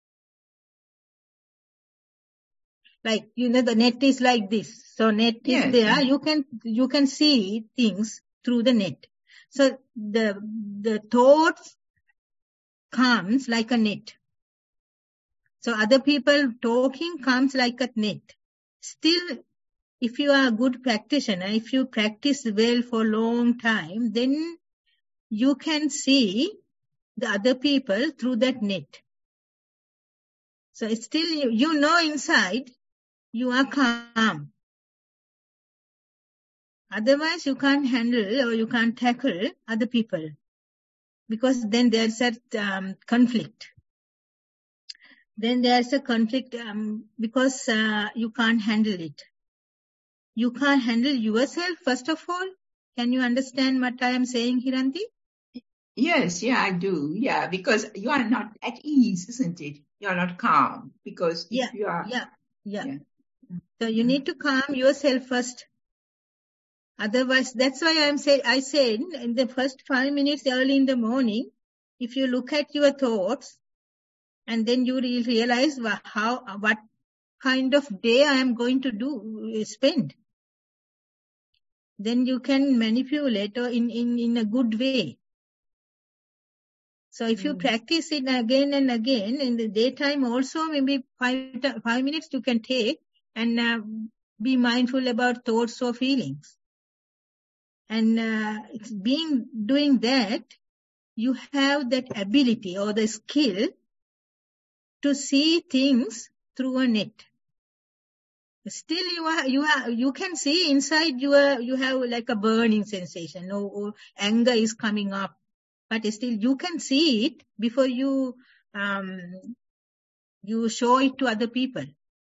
Like, you know, the net is like this. So net Yes, is there. yes. You can, you can see things through the net. So the, the thoughts comes like a net. So other people talking comes like a net. Still, if you are a good practitioner, if you practice well for a long time, then you can see the other people through that net. So it's still, you, you know inside, you are calm. Otherwise, you can't handle or you can't tackle other people. Because then there's a um, conflict. Then there's a conflict um, because uh, you can't handle it. You can't handle yourself, first of all. Can you understand what I am saying, Hiranti? Yes, yeah, I do. Yeah, because you are not at ease, isn't it? You are not calm. Because if Yeah, you are... yeah, yeah. yeah. So you need to calm yourself first. Otherwise, that's why I'm say, I said in the first five minutes early in the morning, if you look at your thoughts, and then you will realize how, what kind of day I am going to do, spend. Then you can manipulate in, in, in a good way. So if you mm. practice it again and again, in the daytime also, maybe five, five minutes you can take and uh, be mindful about thoughts or feelings. And uh, being doing that, you have that ability or the skill to see things through a net. Still, you are you are you can see inside you are you have like a burning sensation, or, or anger is coming up, but still you can see it before you um you show it to other people.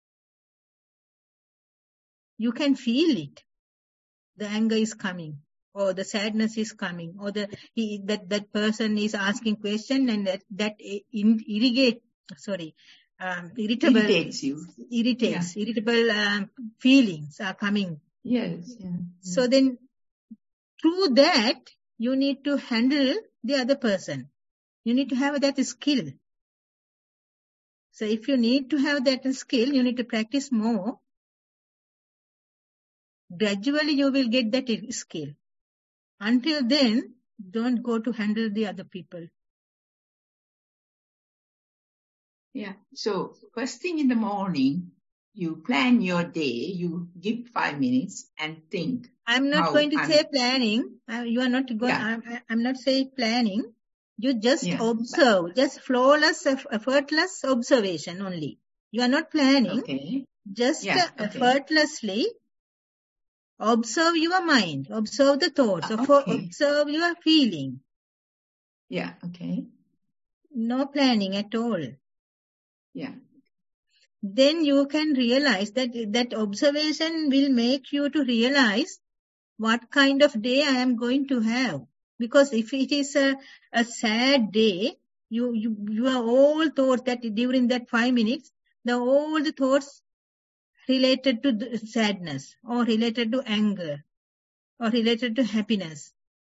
You can feel it. The anger is coming, or the sadness is coming, or the he, that that person is asking question, and that that in, irrigate sorry. Um, irritable, irritates you. Irritates, yeah. Irritable um, feelings are coming. Yes. Yeah. So then, through that, you need to handle the other person. You need to have that skill. So if you need to have that skill, you need to practice more. Gradually, you will get that skill. Until then, don't go to handle the other people. Yeah. So first thing in the morning, you plan your day, you give five minutes and think. I'm not going to I'm, say planning. Uh, you are not going, yeah. I'm, I'm not saying planning. You just yeah. observe, just flawless, effortless observation only. You are not planning. Okay. Just Yeah, uh, okay. effortlessly observe your mind, observe the thoughts, Uh, or okay. observe your feeling. Yeah, okay. No planning at all. Yeah. Then you can realize that that observation will make you to realize what kind of day I am going to have. Because if it is a, a sad day, you, you, you are all thought that during that five minutes, the all the thoughts related to the sadness or related to anger or related to happiness.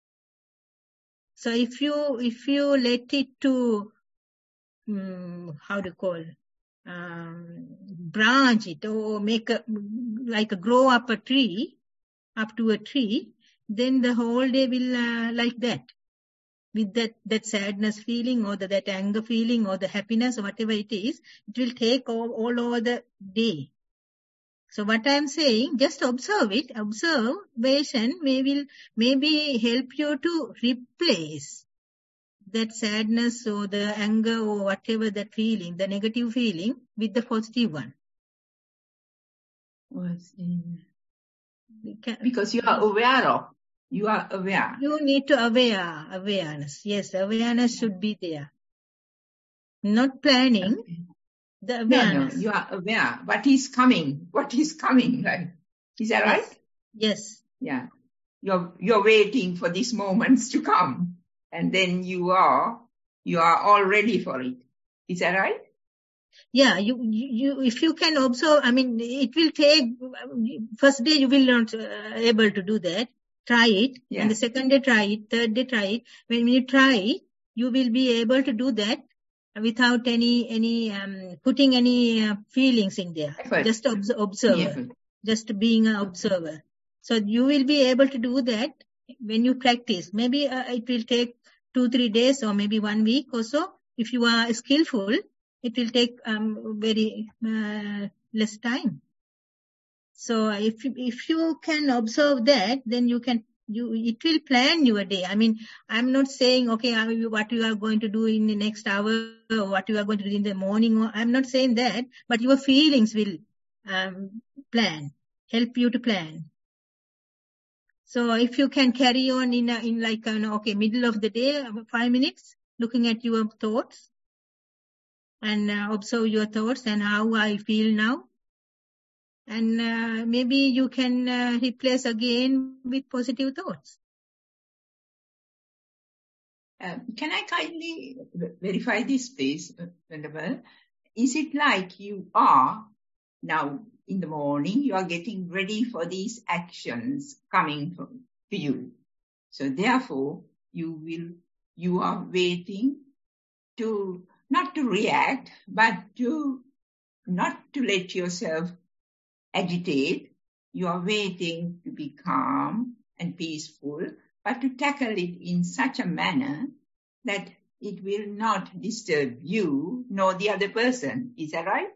So if you, if you let it to, um, how to call, um, branch it or make a, like a grow up a tree, up to a tree, then the whole day will uh, like that. With that, that sadness feeling or the, that anger feeling or the happiness or whatever it is, it will take all, all over the day. So what I am saying, just observe it. Observation may will maybe help you to replace that sadness or the anger or whatever that feeling, the negative feeling, with the positive one. Can, because you are aware of. You are aware. You need to aware, awareness. Yes, awareness should be there. Not planning, Okay. the No, awareness. no, you are aware. What is coming? What is coming, right? Is that Yes. right? Yes. Yeah. You're, you're waiting for these moments to come. And then you are, you are all ready for it. Is that right? Yeah, you, you, you, if you can observe, I mean, it will take, first day you will not uh, able to do that. Try it. Yeah. And the second day try it, third day try it. When you try, you will be able to do that without any, any, um, putting any uh, feelings in there. Effort. Just obs- observer. Effort. Just being an observer. So you will be able to do that when you practice. Maybe uh, it will take two, three days or maybe one week or so. If you are skillful, it will take um, very uh, less time. So if you, if you can observe that, then you can, you, it will plan your day. I mean, I'm not saying, okay, what you are going to do in the next hour or what you are going to do in the morning. Or, I'm not saying that, but your feelings will um, plan, help you to plan. So if you can carry on in, a, in like, an, okay, middle of the day, five minutes, looking at your thoughts, and uh, observe your thoughts and how I feel now. And uh, maybe you can uh, replace again with positive thoughts. Uh, can I kindly verify this, please, Venerable? Is it like you are now in the morning, you are getting ready for these actions coming from, to you. So therefore, you will, you are waiting to, not to react, but to, not to let yourself agitate. You are waiting to be calm and peaceful, but to tackle it in such a manner that it will not disturb you nor the other person. Is that right?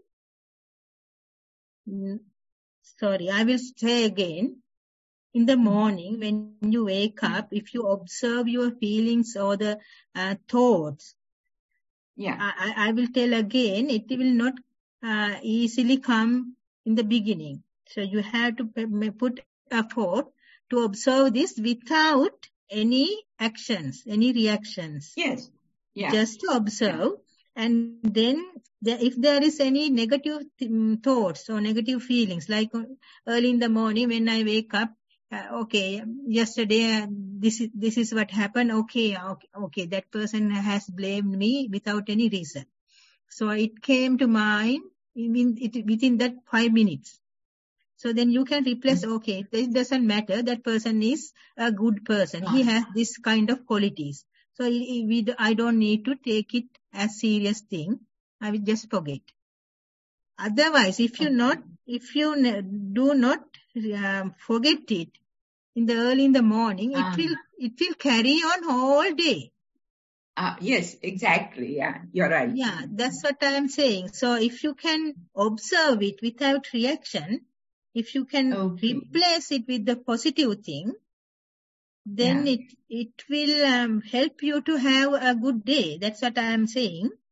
Mm, sorry, I will say again. In the morning, when you wake up, if you observe your feelings or the uh, thoughts, yeah, I, I will tell again, it will not uh, easily come in the beginning. So you have to put effort to observe this without any actions, any reactions. Yes. Yeah. Just to observe. Yeah. And then the, if there is any negative th- thoughts or negative feelings, like early in the morning when I wake up, uh, okay, yesterday uh, this is this is what happened. Okay, okay, okay, that person has blamed me without any reason. So it came to mind in, it, within that five minutes. So then you can replace, mm-hmm. okay, it doesn't matter. That person is a good person. He has this kind of qualities. So we, I don't need to take it as serious thing. I will just forget. Otherwise, if you okay. not, if you do not um, forget it in the early in the morning, um, it will it will carry on all day. Uh, yes, exactly. Yeah, you're right. Yeah, that's what I am saying. So if you can observe it without reaction, if you can okay. replace it with the positive thing, then yeah. it it will um, help you to have a good day. That's what I am saying.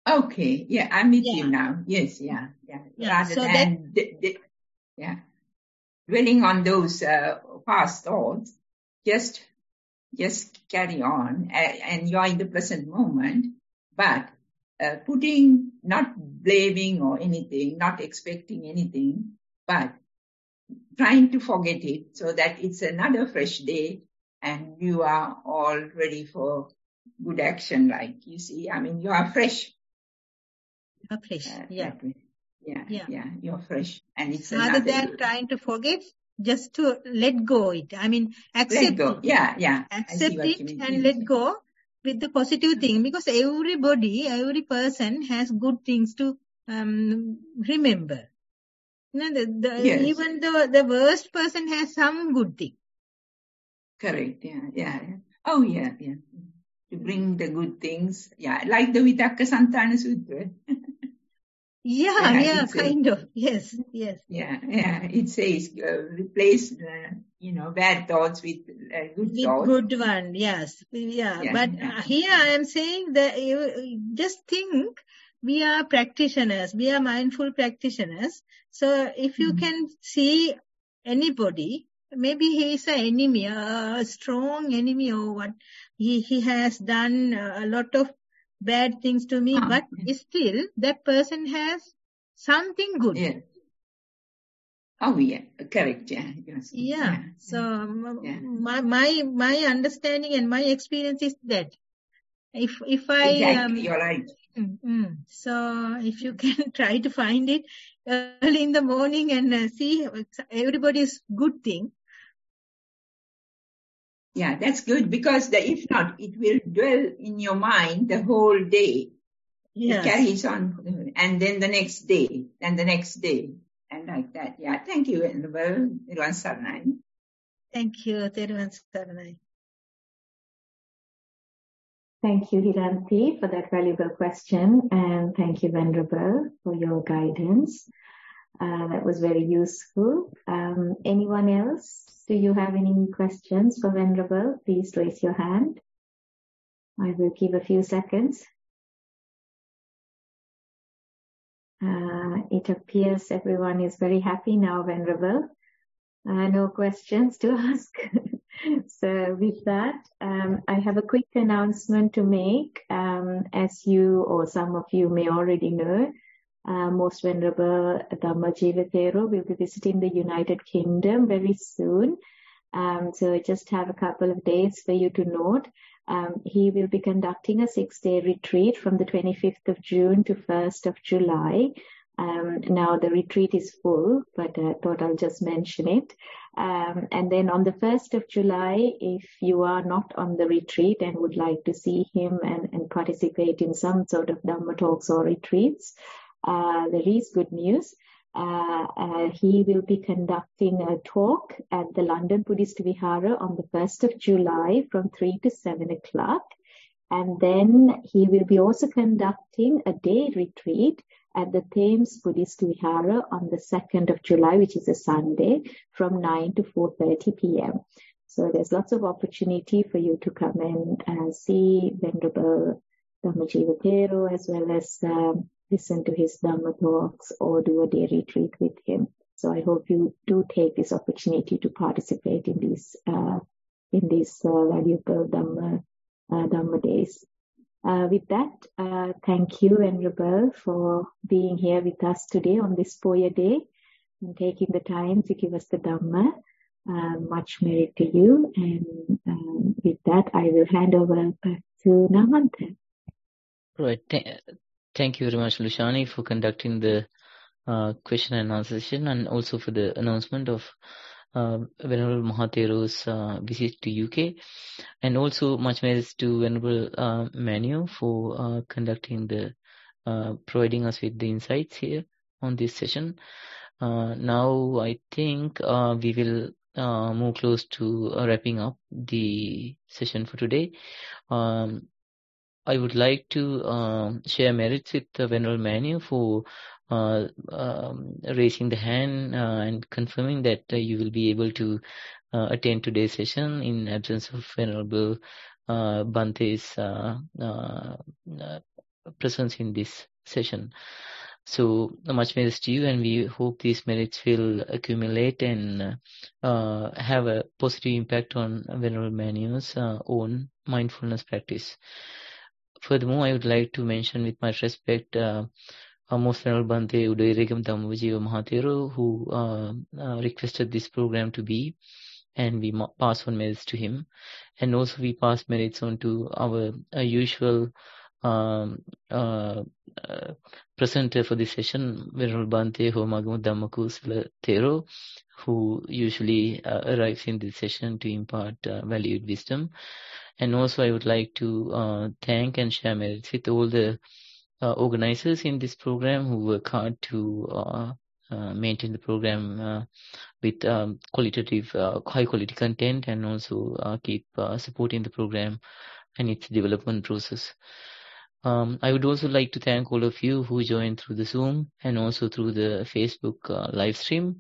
Okay, yeah, I'm with Yeah. you now. Yes, yeah, yeah. Yeah, Rather so than, that- d- d- yeah, dwelling on those uh, past thoughts, just just carry on, uh, enjoy the present moment, but uh, putting, not blaming or anything, not expecting anything, but trying to forget it so that it's another fresh day and you are all ready for good action. Like you see, I mean, you are fresh. Okay. Uh, Yeah. that way. Yeah, Yeah. yeah, you're fresh. And it's So rather another than day. trying to forget, just to let go it. I mean, accept Let go. it. Yeah, yeah. I see Accept what it you mean. and Yes. let go with the positive thing, because everybody, every person has good things to um, remember. You know, the, the, Yes. even the, the worst person has some good thing. Correct. Yeah, yeah, yeah. Oh, yeah, yeah. To bring the good things. Yeah, like the Vitakka Santana Sutra. Yeah, Yeah, yeah, it's a- kind of. Yes, yes. Yeah, yeah. It says uh, replace, uh, you know, bad thoughts with uh, good With thoughts. good one, yes. Yeah, Yeah, but yeah. uh, here I am saying that you just think we are practitioners, we are mindful practitioners. So if you Mhm. can see anybody, maybe he is an enemy, a strong enemy or what, he, he has done a lot of bad things to me, Ah, but yeah. still that person has something good. Yeah. Oh, yeah. Correct. Yeah. Yes. Yeah. Yeah. So um, Yeah. my my my understanding and my experience is that if if I Exactly. um You're right. mm, mm, so if you can try to find it early in the morning and uh, see everybody's good thing. Yeah, that's good, because the, if not, it will dwell in your mind the whole day. It Yes. carries on, and then the next day, and the next day, and like that. Yeah. Thank you, Venerable Niruan Saranai. Thank you, Theruvan Saranai. Thank you, Hiranti, for that valuable question, and thank you, Venerable, for your guidance. Uh, that was very useful. Um, anyone else? Do you have any questions for Venerable? Please raise your hand. I will give a few seconds. Uh, it appears everyone is very happy now, Venerable. Uh, no questions to ask. So with that, um, I have a quick announcement to make. Um, as you or some of you may already know, uh, Most Venerable Dhammajiva Thero will be visiting the United Kingdom very soon. Um, so just have a couple of days for you to note. Um, he will be conducting a six-day retreat from the twenty-fifth of June to first of July. Um, now the retreat is full, but I thought I'll just mention it. Um, and then on the first of July, if you are not on the retreat and would like to see him and, and participate in some sort of Dhamma talks or retreats, uh, there is good news. Uh, uh, he will be conducting a talk at the London Buddhist Vihara on the first of July from three to seven o'clock. And then he will be also conducting a day retreat at the Thames Buddhist Vihara on the second of July, which is a Sunday, from nine to four thirty p.m. So there's lots of opportunity for you to come and uh, see Venerable Dhammajiva Thero, as well as um, listen to his Dhamma talks or do a day retreat with him. So I hope you do take this opportunity to participate in these uh, in these uh, valuable Dhamma uh, Dhamma days. Uh, with that, uh, thank you, Venerable, for being here with us today on this Poya day and taking the time to give us the Dhamma. Uh, much merit to you. And um, with that, I will hand over back to Namanta. Right. Th- thank you very much, Lushani, for conducting the uh, question and answer session, and also for the announcement of uh, Venerable Mahathero's uh, visit to U K, and also much thanks to Venerable uh, Manu for uh, conducting the, uh, providing us with the insights here on this session. Uh, now I think uh, we will uh, move close to uh, wrapping up the session for today. Um, I would like to um, share merits with uh, Venerable Manu for uh, um, raising the hand uh, and confirming that uh, you will be able to uh, attend today's session in absence of Venerable uh, Bante's uh, uh, uh, presence in this session. So much merits to you, and we hope these merits will accumulate and uh, have a positive impact on Venerable Manu's uh, own mindfulness practice. Furthermore, I would like to mention with much respect uh, uh, Most Venerable Bhante Udayarigam Dhammavijiva Mahatero, who uh, uh, requested this program to be, and we pass on merits to him. And also we pass merits on to our uh, usual um, uh, uh, presenter for this session, Venerable Bhante Homagamo Dhammakusala Thero, who usually uh, arrives in this session to impart uh, valued wisdom. And also I would like to uh, thank and share merits with all the uh, organizers in this program who work hard to uh, uh, maintain the program uh, with um, qualitative, uh, high quality content, and also uh, keep uh, supporting the program and its development process. Um, I would also like to thank all of you who joined through the Zoom and also through the Facebook uh, live stream.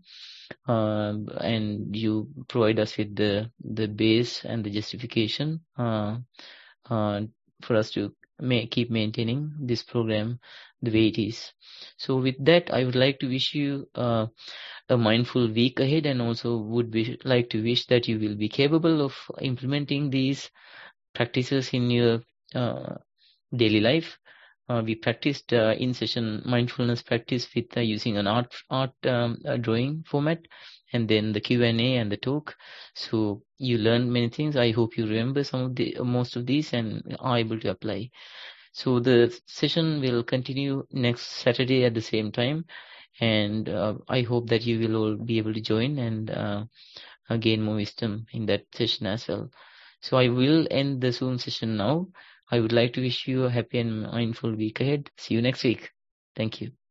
Um, and you provide us with the, the base and the justification uh, uh, for us to may, keep maintaining this program the way it is. So with that, I would like to wish you uh, a mindful week ahead, and also would wish, like to wish that you will be capable of implementing these practices in your uh, daily life. Uh, we practiced uh, in session mindfulness practice with uh, using an art art um, uh, drawing format, and then the Q and A and the talk. So you learned many things. I hope you remember some of the uh, most of these and are able to apply. So the session will continue next Saturday at the same time, and uh, I hope that you will all be able to join and uh, gain more wisdom in that session as well. So I will end the Zoom session now. I would like to wish you a happy and mindful week ahead. See you next week. Thank you.